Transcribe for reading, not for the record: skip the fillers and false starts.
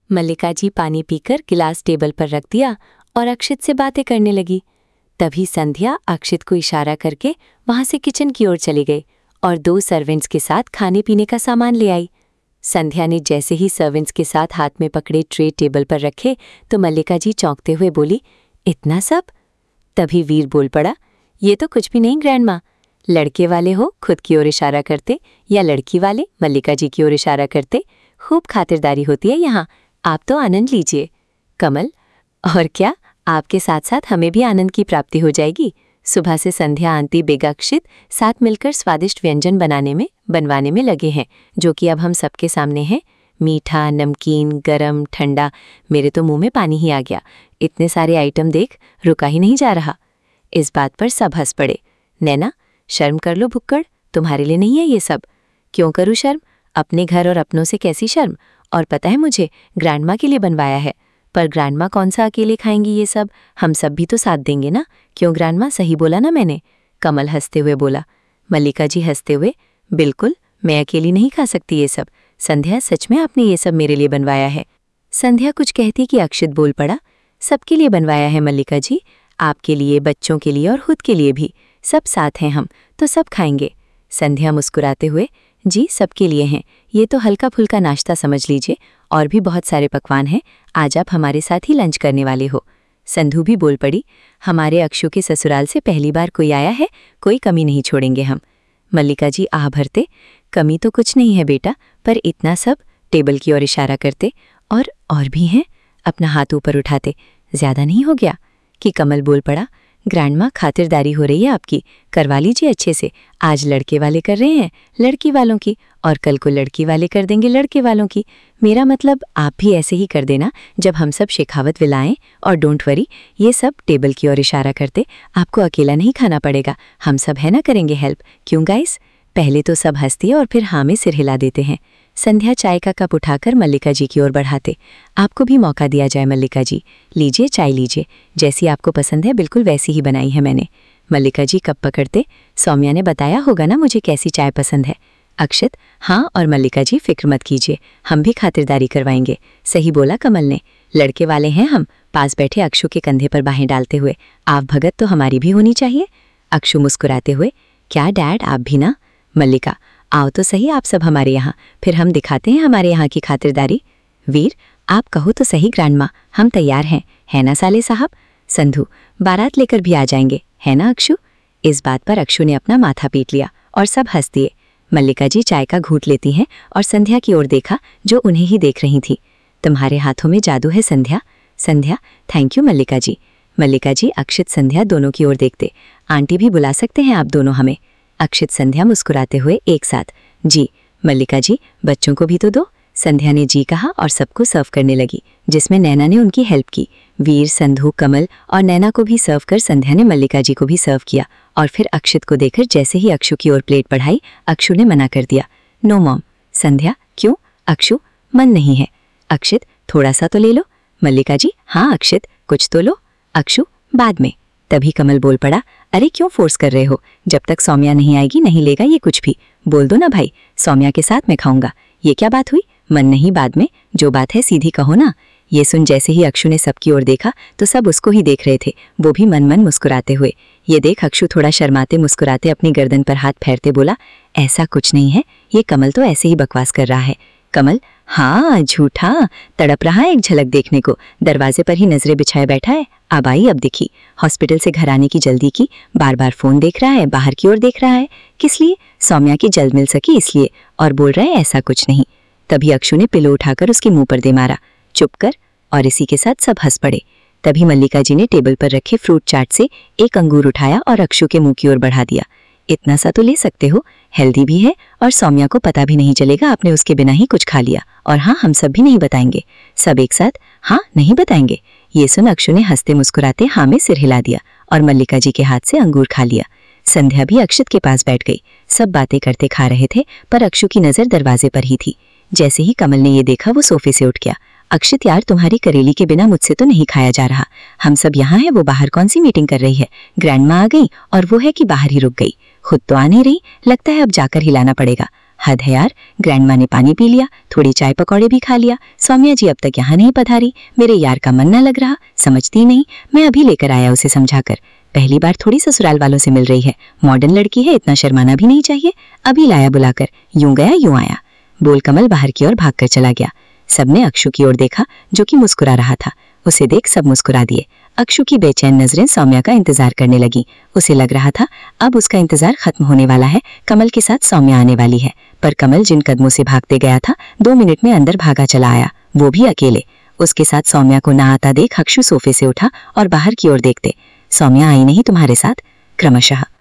मल्लिका जी पानी पीकर गिलास टेबल पर रख दिया और अक्षित से बातें करने लगी। तभी संध्या अक्षित को इशारा करके वहां से किचन की ओर चली गई और 2 सर्वेंट्स के साथ खाने पीने का सामान ले आई। संध्या ने जैसे ही सर्वेंट्स के साथ हाथ में पकड़े ट्रे टेबल पर रखे तो मल्लिका जी चौंकते हुए बोली, इतना सब? तभी वीर बोल पड़ा, ये तो कुछ भी नहीं ग्रैंडमा। लड़के वाले हो खुद की ओर इशारा करते या लड़की वाले मल्लिका जी की ओर इशारा करते, खूब खातिरदारी होती है यहाँ, आप तो आनंद लीजिए। कमल, और क्या, आपके साथ साथ हमें भी आनंद की प्राप्ति हो जाएगी। सुबह से संध्या आंटी बेगा अक्षित साथ मिलकर स्वादिष्ट व्यंजन बनवाने में लगे हैं, जो कि अब हम सबके सामने हैं। मीठा, नमकीन, गरम, ठंडा, मेरे तो मुंह में पानी ही आ गया। इतने सारे आइटम देख रुका ही नहीं जा रहा। इस बात पर सब हंस पड़े। नैना, शर्म कर लो भुक्कड़, तुम्हारे लिए नहीं है ये सब। क्यों करूँ शर्म? अपने घर और अपनों से कैसी शर्म? और पता है मुझे, ग्रैंडमा के लिए बनवाया है। पर ग्रैंडमा कौन सा अकेले खाएंगी ये सब? हम सब भी तो साथ देंगे ना। क्यों ग्रैंडमा, सही बोला ना मैंने? कमल हंसते हुए बोला। मल्लिका जी हंसते हुए, बिल्कुल, मैं अकेली नहीं खा सकती ये सब। संध्या, सच में आपने ये सब मेरे लिए बनवाया है? संध्या कुछ कहती कि अक्षित बोल पड़ा, सबके लिए बनवाया है मल्लिका जी, आपके लिए, बच्चों के लिए और खुद के लिए भी। सब साथ हैं हम, तो सब खाएंगे। संध्या मुस्कुराते हुए, जी सबके लिए हैं, ये तो हल्का फुल्का नाश्ता समझ लीजिए, और भी बहुत सारे पकवान हैं, आज आप हमारे साथ ही लंच करने वाले हो। संधू भी बोल पड़ी, हमारे अक्षु के ससुराल से पहली बार कोई आया है, कोई कमी नहीं छोड़ेंगे हम। मल्लिका जी आह भरते, कमी तो कुछ नहीं है बेटा, पर इतना सब, टेबल की ओर इशारा करते, और भी हैं, अपना हाथ ऊपर उठाते, ज्यादा नहीं हो गया? कि कमल बोल पड़ा, ग्रैंडमा खातिरदारी हो रही है आपकी, करवा लीजिए अच्छे से। आज लड़के वाले कर रहे हैं लड़की वालों की, और कल को लड़की वाले कर देंगे लड़के वालों की। मेरा मतलब आप भी ऐसे ही कर देना जब हम सब शेखावत विलाएं। और डोंट वरी, ये सब टेबल की ओर इशारा करते, आपको अकेला नहीं खाना पड़ेगा, हम सब है ना करेंगे हेल्प। क्यों गाइस? पहले तो सब हंसते और फिर हाँ में सिर हिला देते हैं। संध्या चाय का कप उठाकर मल्लिका जी की ओर बढ़ाते, आपको भी मौका दिया जाए मल्लिका जी, लीजिए चाय लीजिए, जैसी आपको पसंद है बिल्कुल वैसी ही बनाई है मैंने। मल्लिका जी कप पकड़ते, सौम्या ने बताया होगा ना मुझे कैसी चाय पसंद है। अक्षित, हाँ, और मल्लिका जी फिक्र मत कीजिए, हम भी खातिरदारी करवाएंगे। सही बोला कमल ने, लड़के वाले हैं हम। पास बैठे अक्षु के कंधे पर बाहें डालते हुए, आप भगत तो हमारी भी होनी चाहिए। अक्षु मुस्कुराते हुए, क्या डैड आप भी ना? मल्लिका, आओ तो सही आप सब हमारे यहाँ, फिर हम दिखाते हैं हमारे यहाँ की खातिरदारी। वीर, आप कहो तो सही ग्रैंडमा, हम तैयार हैं, है ना साले साहब? संधू, बारात लेकर भी आ जाएंगे, है ना अक्षु? इस बात पर अक्षु ने अपना माथा पीट लिया और सब हंस दिए। मल्लिका जी चाय का घूंट लेती हैं और संध्या की ओर देखा जो उन्हें ही देख रही थी। तुम्हारे हाथों में जादू है संध्या। संध्या, थैंक यू मल्लिका जी। मल्लिका जी अक्षित संध्या दोनों की ओर देखते, आंटी भी बुला सकते हैं आप दोनों हमें। अक्षित संध्या मुस्कुराते हुए एक साथ, जी। मल्लिका जी, बच्चों को भी तो दो। संध्या ने जी कहा और सबको सर्व करने लगी, जिसमें नैना ने उनकी हेल्प की। वीर, संधू, कमल और नैना को भी सर्व कर संध्या ने मल्लिका जी को भी सर्व किया। और फिर अक्षित को देखकर जैसे ही अक्षु की ओर प्लेट बढ़ाई, अक्षु ने मना कर दिया, नो मॉम। संध्या, क्यों? अक्षु, मन नहीं है। अक्षित, थोड़ा सा तो ले लो। मल्लिका जी, हाँ अक्षित, कुछ तो लो। अक्षु, बाद में। तभी कमल बोल पड़ा, अरे क्यों फोर्स कर रहे हो? जब तक सौम्या नहीं आएगी नहीं लेगा ये कुछ भी। बोल दो ना भाई, सौम्या के साथ मैं खाऊंगा। ये क्या बात हुई? मन नहीं बाद में, जो बात है सीधी कहो ना। ये सुन जैसे ही अक्षु ने सबकी ओर देखा तो सब उसको ही देख रहे थे, वो भी मन मन मुस्कुराते हुए। ये देख अक्षु थोड़ा शर्माते मुस्कुराते अपनी गर्दन पर हाथ फेरते बोला, ऐसा कुछ नहीं है, ये कमल तो ऐसे ही बकवास कर रहा है। कमल, हाँ झूठा, तड़प रहा है एक झलक देखने को, दरवाजे पर ही नजरें बिछाए बैठा है। अब आई अब दिखी, हॉस्पिटल से घर आने की जल्दी की, बार बार फोन देख रहा है, बाहर की ओर देख रहा है। किस लिए? सौम्या की जल्द मिल सकी इसलिए, और बोल रहा है ऐसा कुछ नहीं। तभी अक्षु ने पिलो उठाकर उसके मुंह पर दे मारा, चुप कर। और इसी के साथ सब हंस पड़े। तभी मल्लिका जी ने टेबल पर रखे फ्रूट चाट से एक अंगूर उठाया और अक्षु के मुंह की ओर बढ़ा दिया। इतना सा तो ले सकते हो, हेल्दी भी है और सौम्या को पता भी नहीं चलेगा आपने उसके बिना ही कुछ खा लिया। और हाँ, हम सब भी नहीं बताएंगे। सब एक साथ, हाँ नहीं बताएंगे। ये सुन अक्षु ने हंसते मुस्कुराते हाँ में सिर हिला दिया और मल्लिका जी के हाथ से अंगूर खा लिया। संध्या भी अक्षित के पास बैठ गई। सब बातें करते खा रहे थे, पर अक्षु की नजर दरवाजे पर ही थी। जैसे ही कमल ने ये देखा वो सोफे से उठ गया। अक्षित यार, तुम्हारी करेली के बिना मुझसे तो नहीं खाया जा रहा। हम सब यहाँ हैं, वो बाहर कौन सी मीटिंग कर रही है? ग्रैंडमा आ गई और वो है कि बाहर ही रुक गई। खुद तो आ नहीं रही, लगता है अब जाकर हिलाना पड़ेगा। हद है यार, ग्रैंडमा ने पानी पी लिया, थोड़ी चाय पकौड़े भी खा लिया। सौम्या जी अब तक यहाँ नहीं पधारी, मेरे यार का मन न लग रहा, समझती नहीं, मैं अभी लेकर आया उसे समझाकर। पहली बार थोड़ी ससुराल वालों से मिल रही है, मॉडर्न लड़की है, इतना शर्माना भी नहीं चाहिए। अभी लाया बुलाकर, यूं गया यूं आया। बोल कमल बाहर की ओर भागकर चला गया। सबने अक्षु की ओर देखा जो कि मुस्कुरा रहा था। उसे देख सब मुस्कुरा दिए। अक्षु की बेचैन नजरें सौम्या का इंतजार करने लगी। उसे लग रहा था अब उसका इंतजार खत्म होने वाला है, कमल के साथ सौम्या आने वाली है। पर कमल जिन कदमों से भागते गया था 2 मिनट में अंदर भागा चला आया, वो भी अकेले। उसके साथ सौम्या को ना आता देख अक्षु सोफे से उठा और बाहर की ओर देखते, सौम्या आई नहीं तुम्हारे साथ? क्रमशः